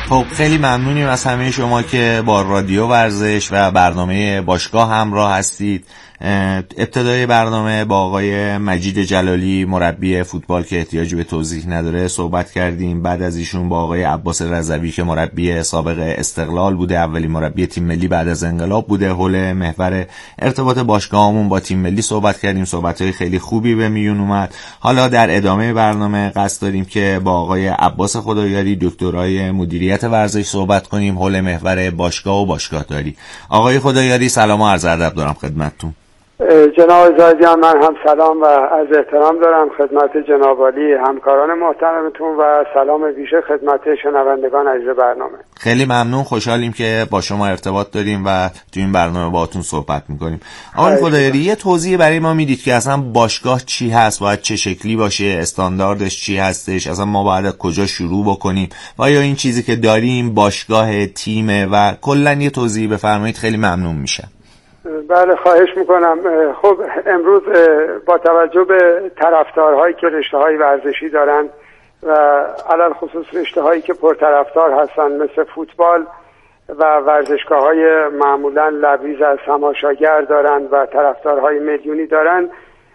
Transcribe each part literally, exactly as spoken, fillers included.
خب خیلی ممنونیم از همه شما که با رادیو ورزش و برنامه باشگاه همراه هستید. ابتدای برنامه با آقای مجید جلالی مربی فوتبال که احتیاجی به توضیح نداره صحبت کردیم. بعد از ایشون با آقای عباس رضوی که مربی سابق استقلال بوده، اولین مربی تیم ملی بعد از انقلاب بوده، حول محور ارتباط باشگاهمون با تیم ملی صحبت کردیم. صحبت‌های خیلی خوبی به میون اومد. حالا در ادامه برنامه قصد داریم که با آقای عباس خدایاری دکترای مدیریت ورزش صحبت کنیم حول محور باشگاه و باشگاهداری. آقای خدایاری سلام و عرض ادب دارم خدمتتون. جناب زاهدیان، من هم سلام و از احترام دارم خدمت جناب عالی همکاران محترمتون و سلام ویژه خدمت شنوندگان عزیز برنامه. خیلی ممنون، خوشحالیم که با شما ارتباط داریم و تو این برنامه باهاتون صحبت میکنیم. آقای خدایاری یه توضیح برای ما میدید که اصلا باشگاه چی هست، باید چه شکلی باشه، استانداردش چی هستش، اصلا ما باید کجا شروع بکنیم و یا این چیزی که داریم باشگاه تیمه و کلا یه توضیح بفرمایید خیلی ممنون میشه. بله خواهش میکنم. خب امروز با توجه به طرفدارهایی که رشته‌های ورزشی دارن و علل خصوص رشته‌هایی که پرطرفدار هستن مثل فوتبال و ورزشگاه‌های معمولاً لبریز از تماشاگر دارن و طرفدارهای میلیونی دارن،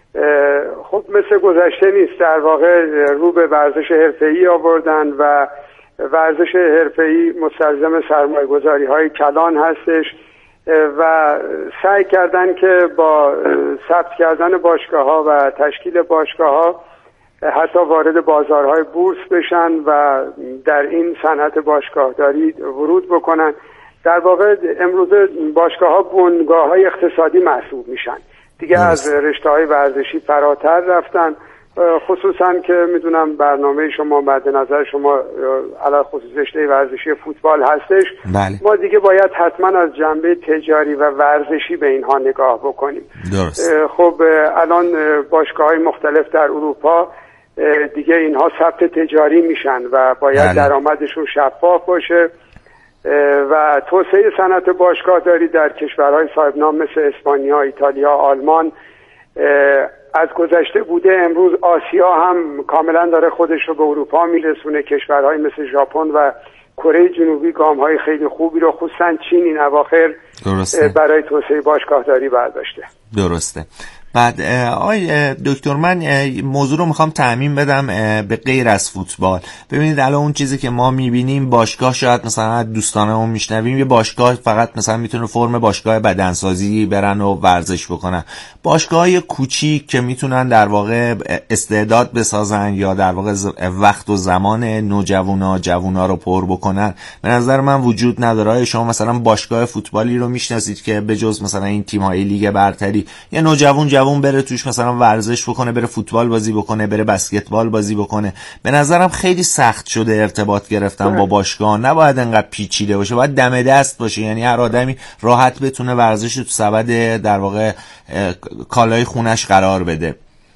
خب مثل گذشته نیست، در واقع رو به ورزش حرفه‌ای آوردن و ورزش حرفه‌ای مستلزم سرمایه‌گذاری‌های کلان هستش و سعی کردن که با ثبت کردن باشگاه‌ها و تشکیل باشگاه‌ها حتی وارد بازارهای بورس بشن و در این صنعت باشگاهداری ورود بکنن. در واقع امروز باشگاه‌ها بنگاه‌های اقتصادی محسوب میشن، دیگه از رشته‌های ورزشی فراتر رفتن. خصوصا که میدونم برنامه شما بعد نظر شما علاوه خصوص رشته ورزشی فوتبال هستش. بله. ما دیگه باید حتما از جنبه تجاری و ورزشی به اینها نگاه بکنیم. درست. خب الان باشگاه‌های مختلف در اروپا دیگه اینها ثبت تجاری میشن و باید بله. درآمدشون شفاف باشه و توسعه صنعت باشگاهداری در کشورهای صاحب نام مثل اسپانیا، ایتالیا، آلمان از گذشته بوده. امروز آسیا هم کاملا داره خودش رو به اروپا میرسونه. کشورهای مثل ژاپن و کره جنوبی گام‌های خیلی خوبی رو، خصوصا چین این اواخر برای توسعه باشگاهداری برداشته. درسته. بعد آقای دکتر من موضوع رو میخوام تعمیم بدم به غیر از فوتبال. ببینید الان اون چیزی که ما میبینیم باشگاه، شاید مثلا دوستانمون میشنویم یه باشگاه فقط مثلا میتونه فرم باشگاه بدنسازی برن و ورزش بکنن. باشگاه‌های کوچیک که میتونن در واقع استعداد بسازن یا در واقع وقت و زمان نوجوانا جوونا رو پر بکنن به نظر من وجود نداره. شما مثلا باشگاه فوتبالی رو میشناسید که به جز مثلا این تیم‌های لیگ برتری یه نوجوان جوون بره توش مثلا ورزش بکنه، بره فوتبال بازی بکنه، بره بسکتبال بازی بکنه؟ به نظرم خیلی سخت شده ارتباط گرفتن با باشگاه. نباید انقدر پیچیده باشه، باید دم دست باشه، یعنی هر آدمی راحت بتونه ورزش تو سبد در واقع کالای خونش قرار بده.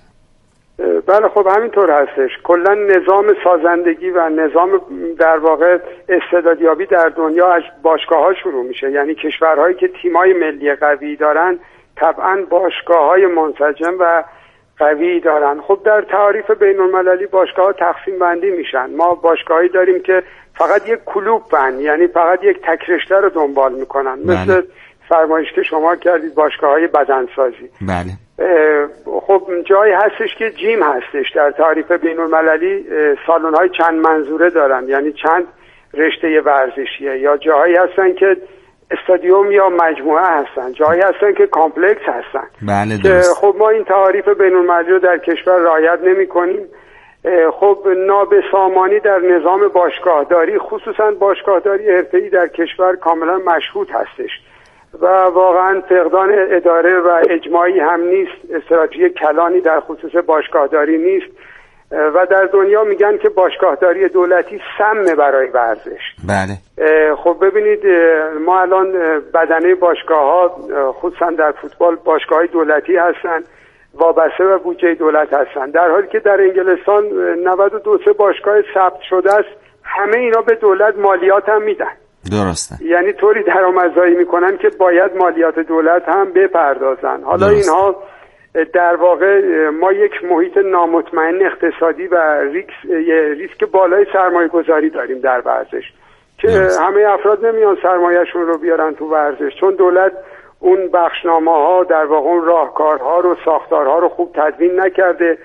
بله خب همینطور هستش. کلا نظام سازندگی و نظام در واقع استعدادیابی در دنیا از باشگاه‌ها شروع میشه. یعنی کشورهایی که تیم‌های ملی قوی دارن طبعا باشگاه‌های منسجم و قوی دارن. خب در تعاریف بین‌المللی باشگاه‌ها تقسیم بندی میشن. ما باشگاهایی داریم که فقط یک کلوب بند، یعنی فقط یک تک رشته رو دنبال میکنن. بله. مثل فرمایش که شما کردید باشگاه‌های بدنسازی. بله. خب جایی هستش که جیم هستش. در تعاریف بین‌المللی سالن‌های چند منظوره دارن، یعنی چند رشته ورزشیه. یا جاهایی هستن که استادیوم یا مجموعه هستن، جایی هستن که کامپلکس هستن. بله درست. خب ما این تعاریف بین‌المللی رو در کشور رعایت نمی‌کنیم. خب نابسامانی در نظام باشگاهداری، خصوصا باشگاهداری حرفه‌ای در کشور کاملا مشهود هستش و واقعا فقدان اداره و اجماعی هم نیست، استراتژی کلانی در خصوص باشگاهداری نیست و در دنیا میگن که باشگاهداری دولتی سمه برای ورزش. بله. خب ببینید ما الان بدنه باشگاه‌ها خصوصا در فوتبال باشگاه‌های دولتی هستن، وابسته به بودجه دولت هستن، در حالی که در انگلستان نود و دو باشگاه ثبت شده است، همه اینا به دولت مالیات هم میدن. درسته. یعنی طوری درآمدزایی میکنن که باید مالیات دولت هم بپردازن. حالا درسته. اینها در واقع ما یک محیط نامطمئن اقتصادی و ریسک ریسک بالای سرمایه گذاری داریم در ورزش. که درست. همه افراد نمیان سرمایه‌شون رو بیارن تو ورزش، چون دولت اون بخشنامه‌ها در واقع اون راهکارها رو ساختارها رو خوب تدوین نکرده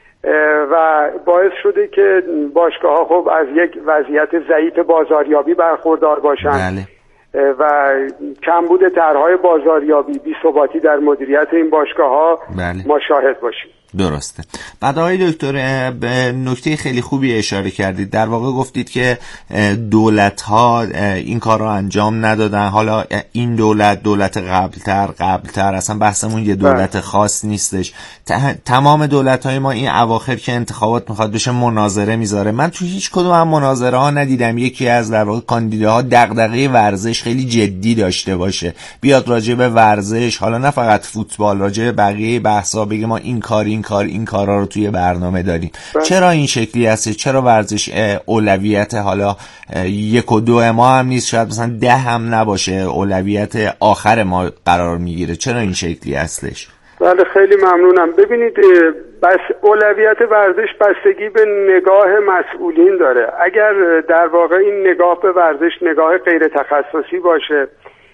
و باعث شده که باشگاه‌ها خب از یک وضعیت ضعیف بازاریابی برخوردار باشن. بله. و کمبود طرح‌های بازاریابی، بی‌ثباتی در مدیریت این باشگاه‌ها بله. ما شاهد باشیم. درسته. بعد آقای دکتر به نکته خیلی خوبی اشاره کردید، در واقع گفتید که دولت‌ها این کار رو انجام ندادن، حالا این دولت دولت قبلتر قبلتر اصلا بحثمون یه دولت خاص نیستش، تمام دولت‌های ما این اواخر که انتخابات میخواد بشه مناظره میذاره. من تو هیچ کدوم هم مناظره ها ندیدم یکی از در واقع کاندیداها دغدغه ورزش خیلی جدی داشته باشه، بیاد راجع به ورزش، حالا نه فقط فوتبال، راجع به بقیه بحثا بگه ما این کار این کار این کارا رو توی برنامه داریم. چرا این شکلی هست؟ چرا ورزش اولویت حالا یک و دو ما هم نیست، شاید مثلا ده هم نباشه، اولویت آخر ما قرار میگیره؟ چرا این شکلی هستش؟ بله خیلی ممنونم. ببینید بس اولویت ورزش بستگی به نگاه مسئولین داره. اگر در واقع این نگاه به ورزش نگاه غیر تخصصی باشه،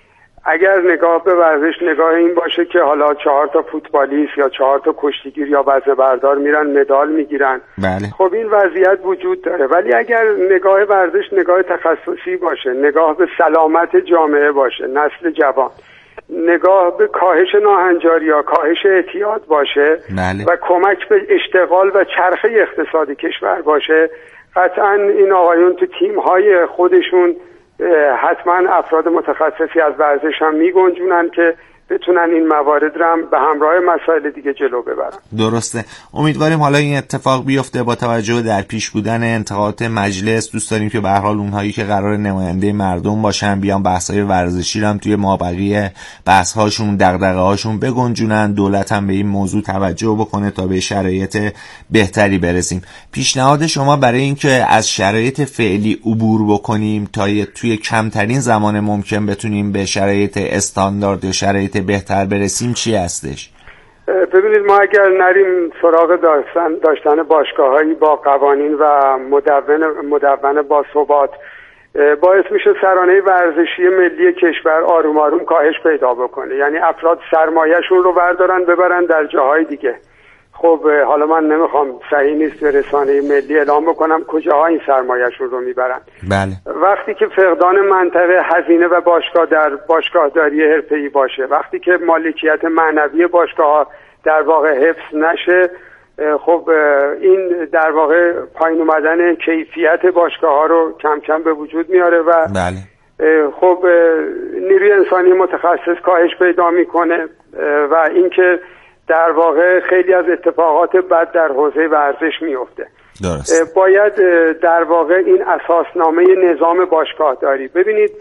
اگر نگاه به ورزش نگاه این باشه که حالا چهار تا فوتبالیست یا چهار تا کشتیگیر یا وزنه بردار میرن مدال میگیرن، بله. خب این وضعیت وجود داره. ولی اگر نگاه ورزش نگاه تخصصی باشه، نگاه به سلامت جامعه باشه، نسل جوان، نگاه به کاهش ناهنجاری یا کاهش اعتیاد باشه، بله. و کمک به اشتغال و چرخه اقتصادی کشور باشه، قطعا این آقایون تو تیم‌های خودشون حتما افراد متخصصی از ورزش هم میگنجونن که بتونن این موارد رو هم به همراه مسائل دیگه جلو ببرن. درسته. امیدواریم حالا این اتفاق بیفته. با توجه در پیش بودن انتخابات مجلس دوست داریم که به هر حال اونهایی که قرار نماینده مردم باشن بیان بحث‌های ورزشی رو هم توی مابقی بحث‌هاشون دغدغه‌هاشون بگنجونن، دولت هم به این موضوع توجه بکنه تا به شرایط بهتری برسیم. پیشنهاد شما برای اینکه از شرایط فعلی عبور بکنیم تا توی کمترین زمان ممکن بتونیم به شرایط استاندارد یا شرایط بهتر برسیم چی هستش؟ ببینید ما اگر نریم سراغ داشتن داشتن باشگاه‌هایی با قوانین و مدون مدون با ثبات، باعث میشه سرانه ورزشی ملی کشور آروم آروم کاهش پیدا بکنه. یعنی افراد سرمایه‌شون رو بردارن ببرن در جاهای دیگه. خب حالا من نمیخوام صحیح نیست به رسانه ملی اعلام بکنم کجاها این سرمایه‌شون رو میبرن. بله. وقتی که فقدان منطقه هزینه و باشگاه در باشگاهداری حرفه‌ای باشه، وقتی که مالکیت معنوی باشگاه‌ها در واقع حفظ نشه، خب این در واقع پایین اومدن کیفیت باشگاه‌ها رو کم کم به وجود میاره و بله. خب نیروی انسانی متخصص کاهش پیدا میکنه و اینکه در واقع خیلی از اتفاقات بد در حوزه ورزش میفته. درست. باید در واقع این اساسنامه نظام باشگاهداری، ببینید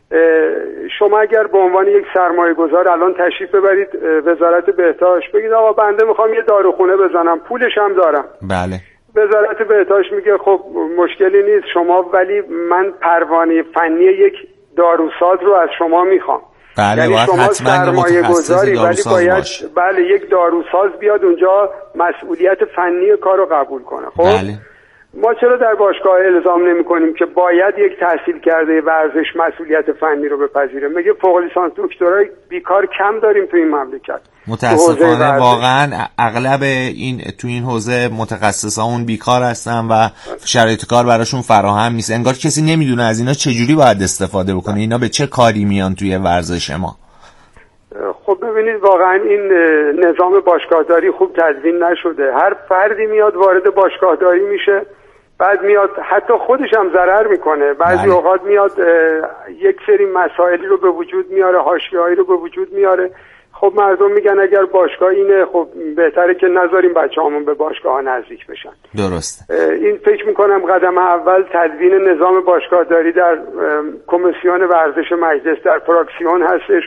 شما اگر به عنوان یک سرمایه گذار الان تشریف ببرید وزارت بهداشت بگید آقا بنده میخوام یه داروخونه بزنم پولش هم دارم، بله. وزارت بهداشت میگه خب مشکلی نیست شما، ولی من پروانه فنی یک داروساز رو از شما میخوام. بله. یعنی شما سرمایه گذاری ولی باید باشه. بله یک داروساز بیاد اونجا مسئولیت فنی کار رو قبول کنه. خب بله. ما چرا در باشگاه الزام نمی کنیم که باید یک تحصیل کرده ورزش مسئولیت فنی رو بپذیره؟ میگه فوق لیسانس دکترای بیکار کم داریم تو این مملکت. متاسفانه واقعا اغلب این تو این حوزه متخصصان بیکار هستن و شرایط کار براشون فراهم نیست. انگار کسی نمیدونه از اینا چجوری باید استفاده بکنه، اینا به چه کاری میان توی ورزش ما. خب ببینید واقعا این نظام باشگاهداری خوب تدوین نشده. هر فردی میاد وارد باشگاهداری میشه، بعد میاد حتی خودش هم ضرر میکنه. بعضی اوقات میاد یک سری مسائلی رو به وجود میاره، حاشیه‌ای رو به وجود میاره. خب مردم میگن اگر باشگاه اینه خب بهتره که نذاریم بچه‌هامون به باشگاه ها نزدیک بشن. درست. این فکر میکنم قدم اول تدوین نظام باشگاهداری در کمیسیون ورزش مجلس در فراکسیون هستش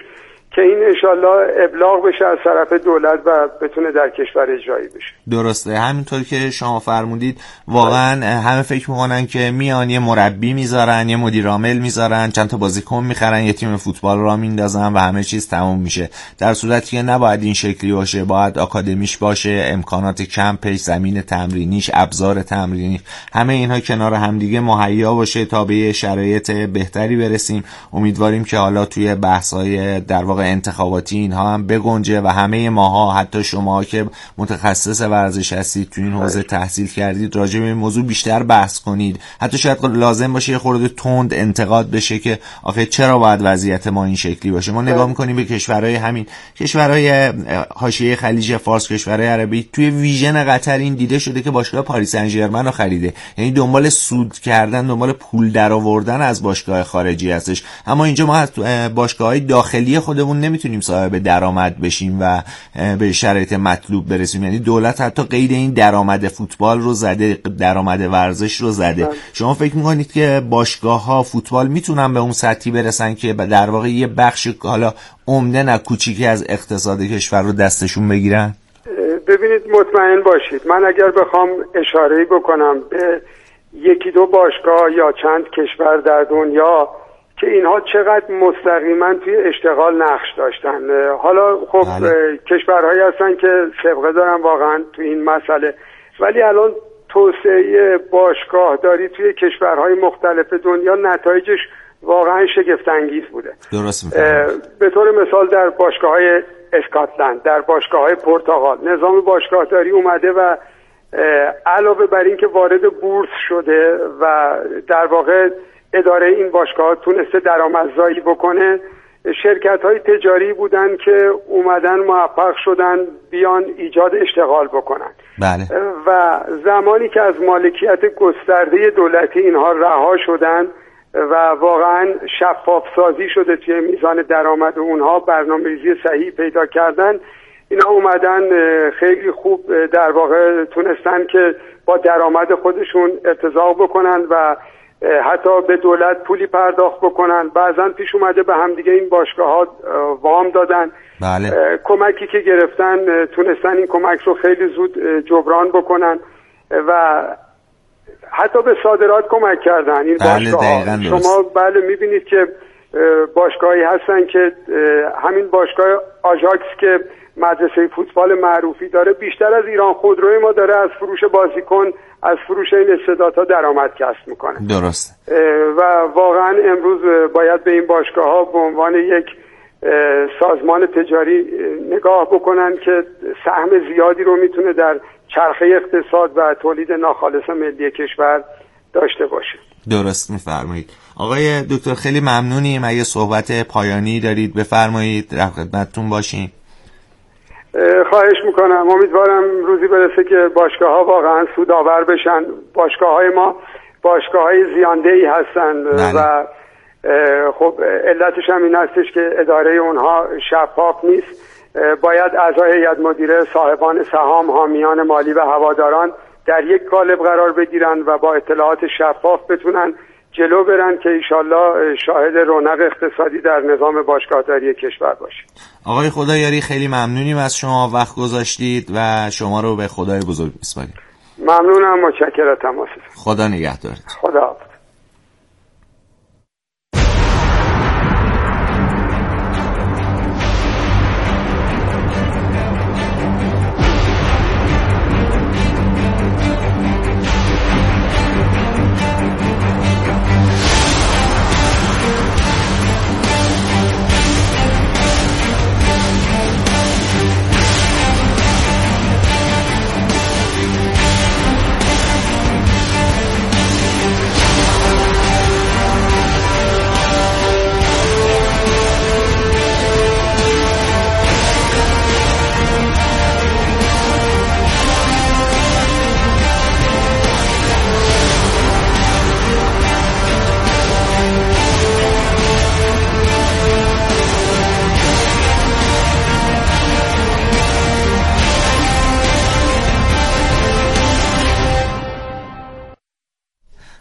که این انشالله ابلاغ بشه از طرف دولت و بتونه در کشور اجرایی بشه. درسته، همینطور که شما فرمودید واقعا همه فکر میکنن که میان یه مربی میذارن، یه مدیر عامل میذارن، چند تا بازیکن میخرن، یه تیم فوتبال را میندازن و همه چیز تموم میشه، در صورتی که نباید این شکلی باشه. باید آکادمیش باشه، امکانات کمپش، زمین تمرینیش، ابزار تمرینی، همه اینها کنار همدیگه مهیا باشه تا به شرایط بهتری برسیم. امیدواریم که حالا توی بحث‌های در واقع انتخاباتی اینها هم بگنجه و همه ماها، حتی شما که متخصص ورزش هستید تو این حوزه تحصیل کردید، راجع به این موضوع بیشتر بحث کنید. حتی شاید لازم باشه یه خورده تند انتقاد بشه که آخه چرا باید وضعیت ما این شکلی باشه. ما نگاه می‌کنیم به کشورهای همین کشورهای حاشیه خلیج فارس، کشورهای عربی، توی ویژن قطر این دیده شده که باشگاه پاریس سن ژرمن رو خریده، یعنی دنبال سود کردن، دنبال پول درآوردن از باشگاه خارجی هستش. اما اینجا ما از باشگاه‌های داخلی خودمون نمیتونیم صاحب درآمد بشیم و به شرایط مطلوب برسیم. یعنی دولت حتی قید این درآمد فوتبال رو زده، درآمد ورزش رو زده. اه. شما فکر میکنید که باشگاه‌ها فوتبال میتونن به اون سطحی برسن که در واقع یه بخش حالا عمده نه کوچیکی از اقتصاد کشور رو دستشون بگیرن؟ ببینید، مطمئن باشید من اگر بخوام اشاره‌ای بکنم به یکی دو باشگاه یا چند کشور در دنیا که اینها چقدر مستقیما توی اشتغال نقش داشتن، حالا خب بله. کشورهایی هستن که سابقه دارن واقعا توی این مسئله، ولی الان توسعه باشگاه داری توی کشورهای مختلف دنیا نتایجش واقعا شگفت انگیز بوده. درست می‌فرمایید. به طور مثال در باشگاه‌های اسکاتلند، در باشگاه‌های پرتغال نظام باشگاهداری اومده و علاوه بر این که وارد بورس شده و در واقع اداره این باشگاه تونسته درآمدزایی بکنه، شرکت‌های تجاری بودن که اومدن موفق شدن بیان ایجاد اشتغال بکنن. بله. و زمانی که از مالکیت گسترده دولتی اینها رها شدن و واقعا شفاف سازی شده توی میزان درآمد اونها، برنامه‌ریزی صحیح پیدا کردن، اینا اومدن خیلی خوب در واقع تونستن که با درآمد خودشون ارتزاق بکنن و حتی به دولت پولی پرداخت بکنن. بعضا پیش اومده به همدیگه این باشگاه ها وام دادن. بله. کمکی که گرفتن تونستن این کمک رو خیلی زود جبران بکنن و حتی به صادرات کمک کردن این بله باشگاه ها. شما بله میبینید که باشگاهی هستن که همین باشگاه آژاکس که مدرسه فوتبال معروفی داره، بیشتر از ایران خودروی ما داره از فروش بازیکن، از فروش این استعدادها درآمد کسب میکنه. درست. و واقعا امروز باید به این باشگاه ها به عنوان یک سازمان تجاری نگاه بکنن که سهم زیادی رو میتونه در چرخه اقتصاد و تولید ناخالص ملی کشور داشته باشه. درست میفرمایید. آقای دکتر خیلی ممنونیم. اگه صحبت پایانی دارید بفرمایید، در خدمتتون باشیم. خواهش میکنم. امیدوارم روزی برسه که باشگاه ها واقعا سودآور بشن. باشگاه های ما باشگاه های زیاندهی هستن. بله. و خب علتش هم این هستش که اداره اونها شفاف نیست. باید اعضای هیئت مدیره، صاحبان سهام، حامیان مالی و هواداران در یک قالب قرار بگیرن و با اطلاعات شفاف بتونن جلو برن که ایشالله شاهد رونق اقتصادی در نظام باشگاهداری کشور باشه. آقای خدایاری خیلی ممنونیم از شما، وقت گذاشتید و شما رو به خدای بزرگ میسپاریم. ممنونم، متشکرم از تماستون. خدا نگهدارت. خدا.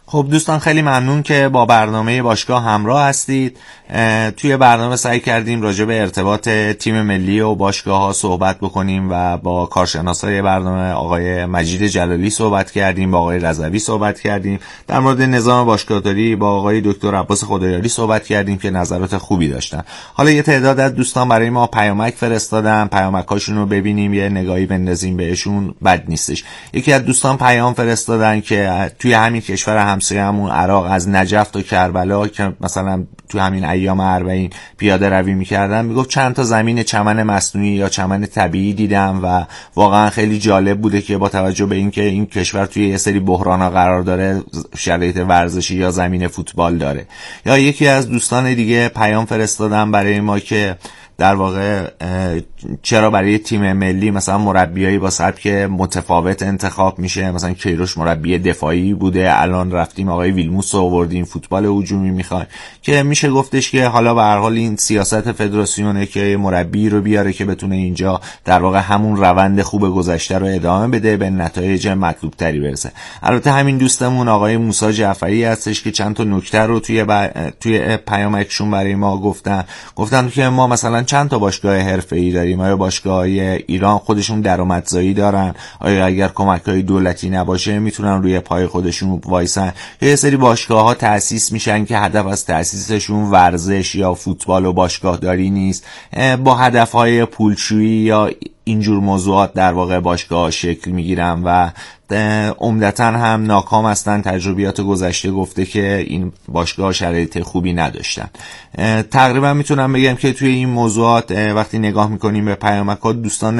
خب دوستان خیلی ممنون که با برنامه باشگاه همراه هستید. توی برنامه سعی کردیم راجع به ارتباط تیم ملی و باشگاه ها صحبت بکنیم و با کارشناسای برنامه آقای مجید جلالی صحبت کردیم، با آقای رضوی صحبت کردیم، در مورد نظام باشگاهداری با آقای دکتر عباس خدایاری صحبت کردیم که نظرات خوبی داشتن. حالا یه تعداد از دوستان برای ما پیامک فرستادن، پیامک‌هاشون رو ببینیم، یه نگاهی بندازیم بهشون، بد نیستش. یکی از دوستان پیام فرستادن که توی همین کشور همسایه‌مون عراق از نجف تا کربلا که مثلا تو همین ایام اربعین پیاده روی می‌کردن، میگفت چند تا زمین چمن مصنوعی یا چمن طبیعی دیدم و واقعا خیلی جالب بوده که با توجه به اینکه این کشور توی یه سری بحران‌ها قرار داره، شرایط ورزشی یا زمین فوتبال داره. یا یکی از دوستان دیگه پیام فرستادن برای ما که در واقع چرا برای تیم ملی مثلا مربیایی با سبک متفاوت انتخاب میشه، مثلا کیروش مربی دفاعی بوده، الان رفتیم آقای ویلموس رو آوردیم فوتبال هجومی میخوایم، که میشه گفتش که حالا به هر حال این سیاست فدراسیونه که مربی رو بیاره که بتونه اینجا در واقع همون روند خوب گذشته رو ادامه بده، به نتایج مطلوب تری برسه. البته همین دوستمون آقای موسی جعفری هستش که چند تا نکته رو توی ب... توی پیامکشون برای ما گفتن گفتن که ما مثلا چند تا باشگاه حرفه‌ای داریم، آیا باشگاه‌های ایران خودشون درآمدزایی دارن، آیا اگر کمک‌های دولتی نباشه میتونن روی پای خودشون وایسن، یه سری باشگاه‌ها تأسیس میشن که هدف از تأسیسشون ورزش یا فوتبال و باشگاهداری نیست، با هدف‌های پولشویی یا اینجور موضوعات در واقع باشگاه شکل میگیرن و عمدتاً هم ناکام هستن. تجربیات گذشته گفته که این باشگاه شرایط خوبی نداشتن. تقریبا میتونم بگم که توی این موضوعات وقتی نگاه میکنیم به پیامکات، دوستان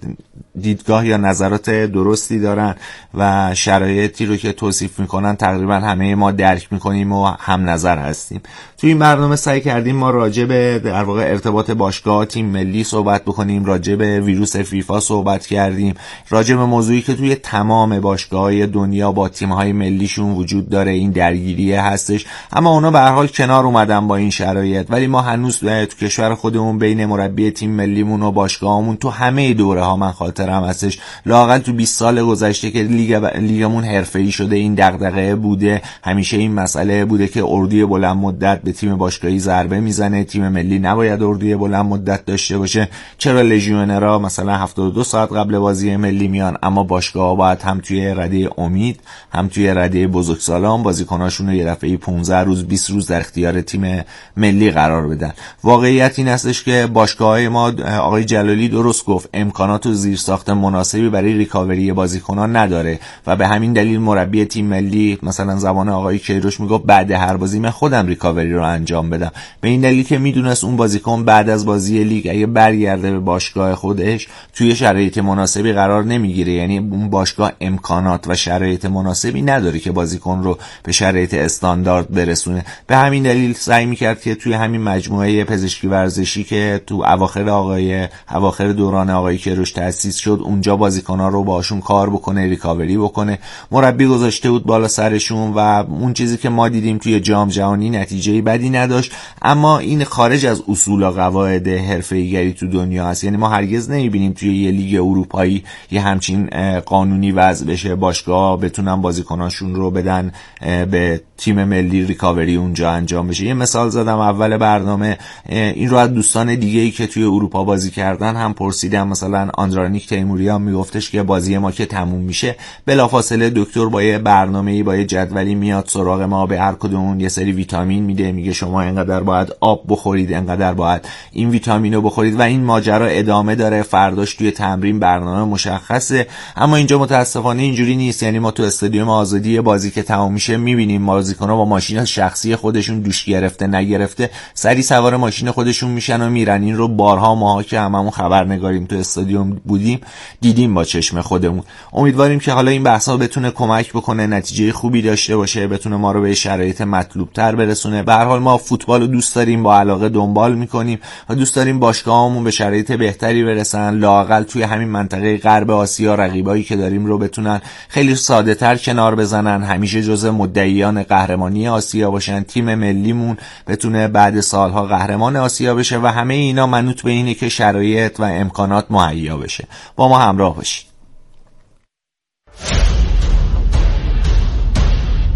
دیدگاه یا نظرات درستی دارن و شرایطی رو که توصیف میکنن تقریبا همه ما درک میکنیم و هم نظر هستیم. توی این برنامه سعی کردیم ما راجع به در واقع ارتباط باشگاه تیم ملی صحبت بکنیم، راجع به ویروس فیفا صحبت کردیم، راجع به موضوعی که توی تمام باشگاه‌های دنیا با تیم‌های ملیشون وجود داره، این درگیری هستش، اما اونا به هر حال کنار اومدن با این شرایط، ولی ما هنوز تو کشور خودمون بین مربی تیم ملیمون و باشگاهمون تو همه دوره‌ها، من خاطرم هستش لااقل تو بیست سال گذشته که لیگ ب... لیگمون حرفه‌ای شده، این دغدغه بوده، همیشه این مسئله بوده که اردوی بلند مدت به تیم باشگاهی ضربه میزنه، تیم ملی نباید اردوی بلند مدت داشته باشه. چرا لژیونرها مثلا هفتاد و دو ساعت قبل بازی ملی میان، اما باشگاه‌ها باید هم توی رده امید هم توی رده بزرگسالان بازیکناشون رو یه دفعه پانزده روز بیست روز در اختیار تیم ملی قرار بدن. واقعیت این هستش که باشگاه‌های ما، آقای جلالی درست گفت، امکانات و زیرساخت مناسبی برای ریکاوری بازیکنان نداره و به همین دلیل مربی تیم ملی مثلا زمان آقای کیروش میگفت بعد هر بازی من خودم ریکاوری رو انجام بدم، به این دلیل که میدونست اون بازیکن بعد از بازی لیگ اگه برگرده به باشگاه خودش توی شرایط مناسبی قرار نمیگیره، یعنی اون باشگاه امکانات و شرایط مناسبی نداره که بازیکن رو به شرایط استاندارد برسونه. به همین دلیل سعی میکرد که توی همین مجموعه پزشکی ورزشی که تو اواخر آقای اواخر دوران آقای کیروش تأسیس شد، اونجا بازیکن‌ها رو باشون کار بکنه، ریکاوری بکنه. مربی گذاشته بود بالا سرشون و اون چیزی که ما دیدیم توی جام جهانی نتیجه بدی نداشت، اما این خارج از اصول و قواعد حرفه‌ایگری تو دنیا هست. یعنی ما هرگز نمی‌بینیم توی یه لیگ اروپایی یه همچین قانونی وضع بشه، باشگاه بتونن بازیکناشون رو بدن به تیم ملی، ریکاوری اونجا انجام بشه. یه مثال زدم اول برنامه، این رو از دوستان دیگه‌ای که توی اروپا بازی کردن هم پرسیدم. مثلا آندرانیک تیموریان میگفتش که بازی ما که تموم میشه بلافاصله دکتر با یه برنامه‌ای، با یه جدولی میاد سراغ ما، به هر کدومون یه سری ویتامین میده، میگه شما اینقدر باید آب بخورید، اینقدر باید این ویتامینو بخورید و این ماجرا ادامه داره. فرداش توی تمرین برنامه مشخصه، اما اینجا متاسفانه اینجوری نیست. یعنی ما تو استادیوم آزادی بازی که تموم میشه میبینیم بازیکن‌ها با ماشین شخصی خودشون دوش گرفته نگرفته سری سوار ماشین خودشون میشن و میرن. این رو بارها ماها که هممون خبرنگاریم تو استادیوم بودیم دیدیم با چشم خودمون. امیدواریم که حالا این بحثا بتونه کمک بکنه، نتیجه خوبی داشته باشه، بتونه ما رو به شرایط مطلوب تر برسونه. به هر حال ما فوتبال رو دوست داریم، با علاقه دنبال میکنیم و دوست داریم باشگاهامون به شرایط بهتری برسن، لااقل توی همین منطقه غرب آسیا رقیبایی که داریم رو بتونن خیلی ساده تر کنار بزنن، همیشه جزء مدعیان قهرمانی آسیا باشن، تیم ملیمون بتونه بعد سالها قهرمان آسیا بشه و همه اینا منوط به اینه که شرایط و امکانات مهیا بشه. با ما همراه باشید.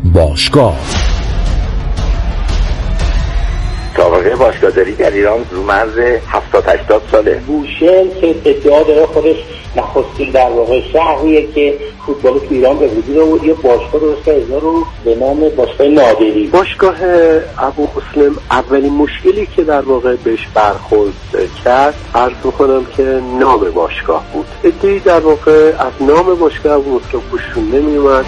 باشگاه. سابقه باشگاهداری در ایران رو مرز هفتاد هشتاد ساله. بوشهر که ادعا داره خودش نخستین در واقع شهریه که فوتبال تو ایران به وجود آورد، یه باشگاه درست کرده رو به نام باشگاه نادری. باشگاه ابومسلم اولین مشکلی که در واقع بهش برخورد کرد، عرض میکنم که نام باشگاه بود. ادعی در واقع از نام باشگاه ابومسلم خوششون نمیومد.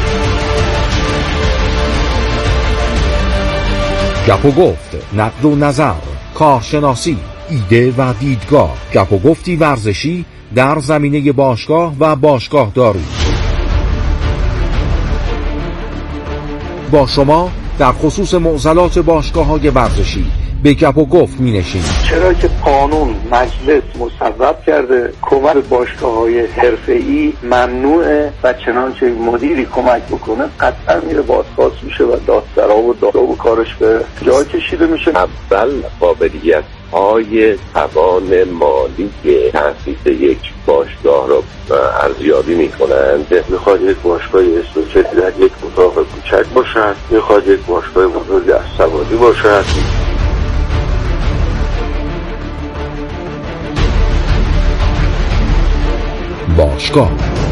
گپ و گفت، نقد و نظر، کارشناسی، ایده و دیدگاه. گپ و گفتی ورزشی در زمینه باشگاه و باشگاه داری. با شما در خصوص معضلات باشگاه‌های ورزشی به گپ و گفت می نشینیم. چرا که قانون مجلس مصوب کرده کمک باشگاه‌های حرفه‌ای ممنوعه و چنانچه مدیری کمک بکنه قطعا میره بازخواست میشه و دادسرا و دادگاه و کارش به جای کشیده میشه. اول قابلیت های توان مالی که تأسیس یک باشگاه را ارزیابی میکنند. میخواد یک باشگاه استوچتی در یک اتاق کوچک باشد، میخواد یک باشگاه بزرگ از سوادی باشد. باشگاه.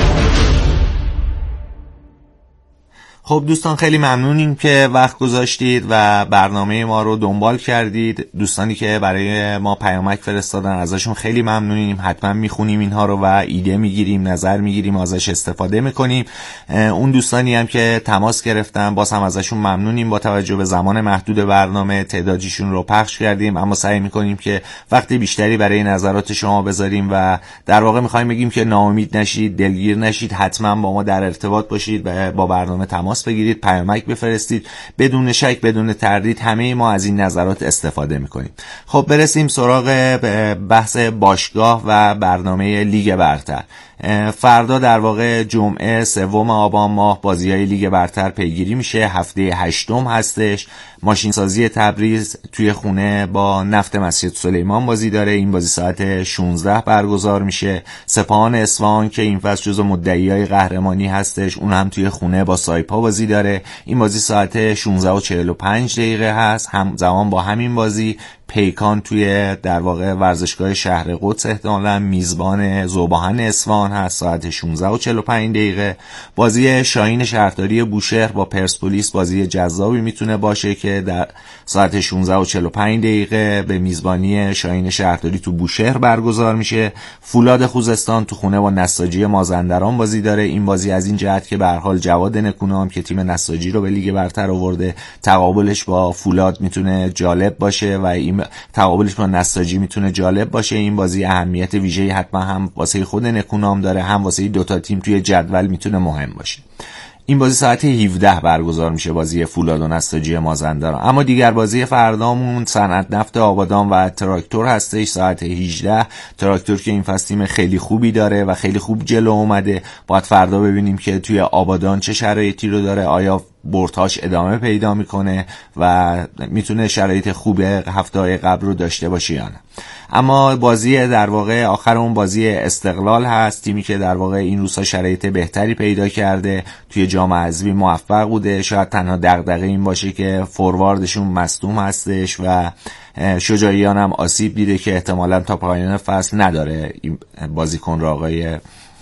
خب دوستان خیلی ممنونیم که وقت گذاشتید و برنامه ما رو دنبال کردید. دوستانی که برای ما پیامک فرستادن ازشون خیلی ممنونیم. حتما میخونیم اینها رو و ایده میگیریم، نظر میگیریم، ازش استفاده میکنیم. اون دوستانی هم که تماس گرفتن باز هم ازشون ممنونیم. با توجه به زمان محدود برنامه تعدادیشون رو پخش کردیم، اما سعی میکنیم که وقت بیشتری برای نظرات شما بذاریم و در واقع میخوایم بگیم که ناامید نشید، دلگیر نشید، حتما با ما در ارتباط باشید و با برنامه تماس بگیرید، پیامک بفرستید. بدون شک بدون تردید همه ما از این نظرات استفاده میکنیم. خب برسیم سراغ بحث باشگاه و برنامه لیگ برتر. فردا در واقع جمعه سوم آبان ماه بازی‌های لیگ برتر پیگیری میشه. هفته هشتم هستش. ماشینسازی تبریز توی خونه با نفت مسجد سلیمان بازی داره. این بازی ساعت شانزده برگزار میشه. سپاهان اصفهان که این فصل جزو مدعیای قهرمانی هستش، اون هم توی خونه با سایپا بازی داره. این بازی ساعت شانزده و چهل و پنج دقیقه هست. همزمان با همین بازی پیکان توی در واقع ورزشگاه شهر قدس احتمالاً میزبان ذوباهن اصفهان هست ساعت شانزده و چهل و پنج دقیقه. بازی شاهین شهرداری بوشهر با پرسپولیس بازی جذابی میتونه باشه که در ساعت شانزده و چهل و پنج دقیقه به میزبانی شاهین شهرداری تو بوشهر برگزار میشه. فولاد خوزستان تو خونه با نساجی مازندران بازی داره. این بازی از این جهت که به هر حال جواد نکونام که تیم نساجی رو به لیگ برتر آورده، تقابلش با فولاد میتونه جالب باشه و این تقابلش با نساجی میتونه جالب باشه. این بازی اهمیت ویژه‌ای حتما هم واسه خود نکونام داره، هم واسه دو تا تیم توی جدول میتونه مهم باشه. این بازی ساعت هفده برگزار میشه، بازی فولاد و نساجی مازندران. اما دیگر بازی فردامون صنعت نفت آبادان و تراکتور هستش ساعت هجده. تراکتور که این فصل تیم خیلی خوبی داره و خیلی خوب جلو اومده. باید فردا ببینیم که توی آبادان چه شرایطی رو داره، آیا بردهاش ادامه پیدا میکنه و میتونه شرایط خوب هفته‌های قبل رو داشته باشه یا نه. اما بازی در واقع آخر اون بازی استقلال هست، تیمی که در واقع این روزها شرایط بهتری پیدا کرده، توی جام حذفی موفق بوده. شاید تنها دغدغه این باشه که فورواردشون مصدوم هستش و شجاعیان هم آسیب دیده که احتمالاً تا پایان فصل نداره این بازیکن را آقای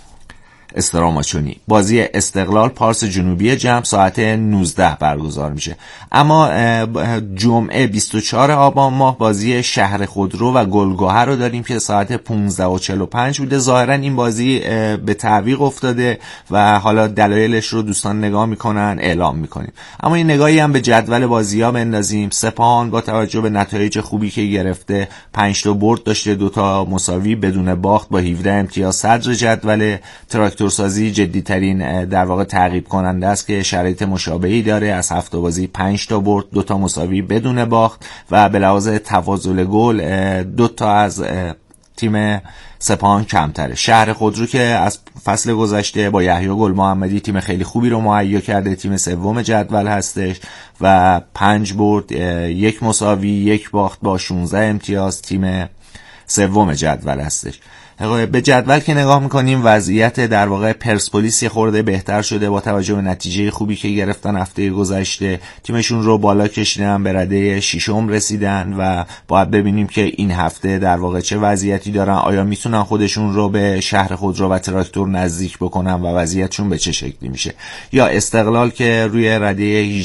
استراماچونی. بازی استقلال پارس جنوبی جمع ساعت نوزده برگزار میشه. اما جمعه بیست و چهارم آبان ماه بازی شهر خودرو و گلگهر رو داریم که ساعت پانزده و چهل و پنج بوده. ظاهرا این بازی به تعویق افتاده و حالا دلایلش رو دوستان نگاه میکنن، اعلام میکنیم. اما این نگاهی هم به جدول بازی‌ها بندازیم. سپاهان با توجه به نتایج خوبی که گرفته پنج تا برد داشته، دو تا مساوی بدون باخت، با هفده امتیاز صدر جدول. تراکتور سازی جدی ترین در واقع تعقیب کننده است که شرایط مشابهی داره، از هفت بازی پنج تا برد، دو تا مساوی بدون باخت و به لحاظ تفاضل گل دو تا از تیم سپاهان کمتره. شهر خودرو که از فصل گذشته با یحیی گل محمدی تیم خیلی خوبی رو مهیا کرده، تیم سوم جدول هستش و پنج برد یک مساوی یک باخت با شانزده امتیاز تیم سوم جدول هستش. به جدول که نگاه میکنیم وضعیت در واقع پرسپولیس خورده بهتر شده با توجه به نتیجه خوبی که گرفتن هفته گذشته. تیمشون رو بالا کشیدن، به رده ششم رسیدن و باید ببینیم که این هفته در واقع چه وضعیتی دارن، آیا میتونن خودشون رو به شهر خودرو و تراکتور نزدیک بکنن و وضعیتشون به چه شکلی میشه. یا استقلال که روی رده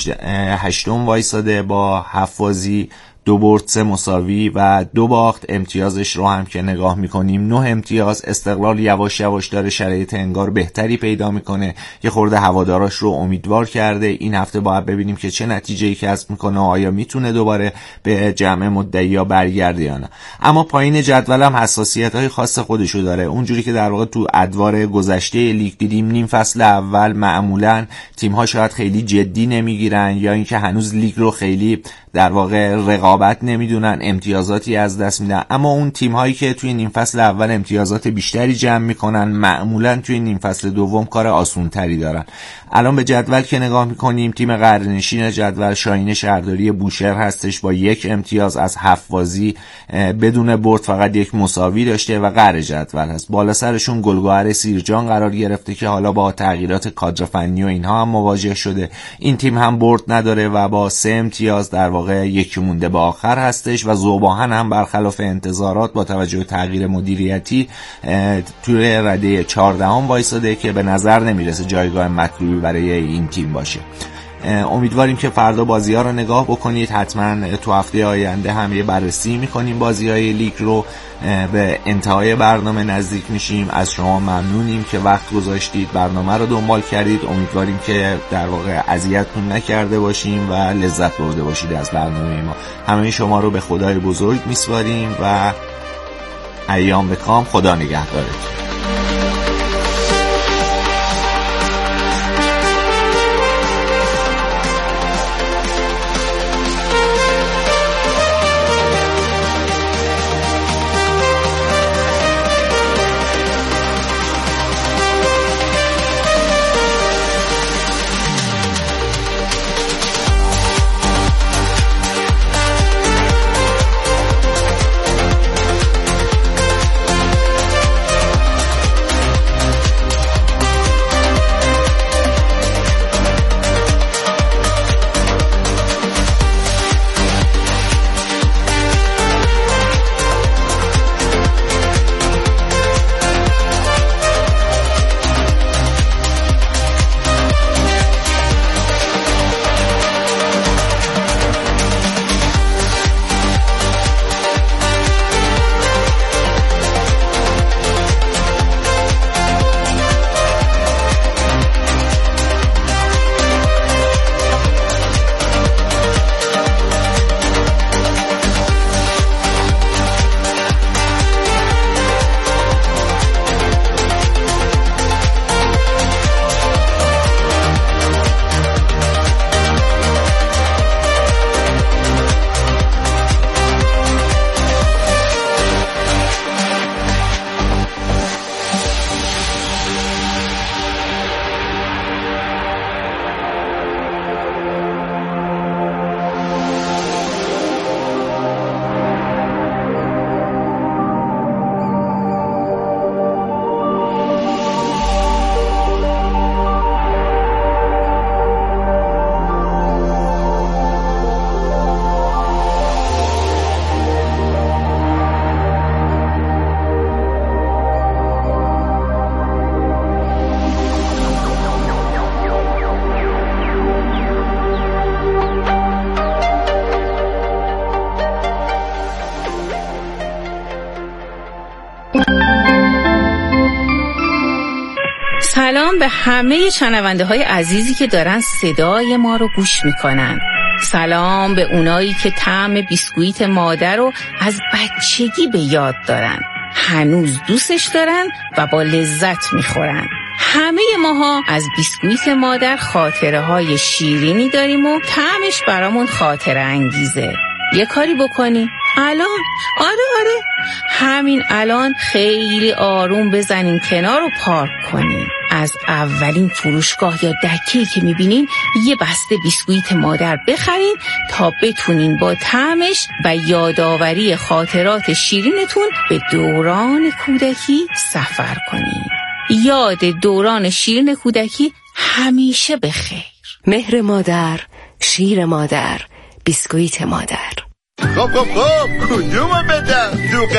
هشتم وایساده با هفت بازی، دو برد، سه مساوی و دو باخت. امتیازش رو هم که نگاه میکنیم نه امتیاز. استقلال یواش یواش داره شرایط انگار بهتری پیدا میکنه، یه خورده هواداراش رو امیدوار کرده. این هفته باید ببینیم که چه نتیجه‌ای کسب میکنه، آیا میتونه دوباره به جمع مدعیا برگرده یا نه. اما پایین جدول هم حساسیت‌های خاص خودشو داره. اونجوری که در واقع تو ادوار گذشته لیگ دیدیم، نیم فصل اول معمولاً تیم‌ها شاید خیلی جدی نمیگیرن یا اینکه هنوز لیگ رو خیلی در واقع رقابت نمیدونن، امتیازاتی از دست میدن. اما اون تیم هایی که توی نیم فصل اول امتیازات بیشتری جمع میکنن معمولا توی نیم فصل دوم کار آسون تری دارن. الان به جدول که نگاه میکنیم، تیم قهرنشین جدول شاهین شهرداری بوشهر هستش با یک امتیاز از هفت بازی بدون برد، فقط یک مساوی داشته و قهر جدول هست. بالا سرشون گلگهر سیرجان قرار گرفته که حالا با تغییرات کادر فنی و اینها هم مواجه شده. این تیم هم برد نداره و با سه امتیاز در واقع یکی مونده به آخر هستش و ذوباهن هم برخلاف انتظارات با توجه به تغییر مدیریتی توی رده چهاردهم وایساده که به نظر نمیرسه جایگاه مطلوبی برای این تیم باشه. امیدواریم که فردا بازی‌ها رو نگاه بکنید. حتما تو هفته آینده هم یه بررسی می‌کنیم بازی‌های لیگ رو. به انتهای برنامه نزدیک میشیم. از شما ممنونیم که وقت گذاشتید، برنامه رو دنبال کردید. امیدواریم که در واقع اذیتتون نکرده باشیم و لذت برده باشید از برنامه ما. همه شما رو به خدای بزرگ میسپاریم و ایام بکام. خدا نگهدارتون. سلام به همه شنونده های عزیزی که دارن صدای ما رو گوش میکنن. سلام به اونایی که طعم بیسکویت مادر رو از بچگی به یاد دارن، هنوز دوستش دارن و با لذت میخورن. همه ماها از بیسکویت مادر خاطره های شیرینی داریم و طعمش برامون خاطره انگیزه. یه کاری بکنی الان، آره آره همین الان خیلی آروم بزنین کنار و پارک کنین. از اولین فروشگاه یا دکه‌ای که میبینین یه بسته بیسکویت مادر بخرین تا بتونین با طعمش و یادآوری خاطرات شیرینتون به دوران کودکی سفر کنین. یاد دوران شیرین کودکی همیشه بخیر. مهر مادر، شیر مادر، بیسکویت مادر. خب خب خب کدومو بدم؟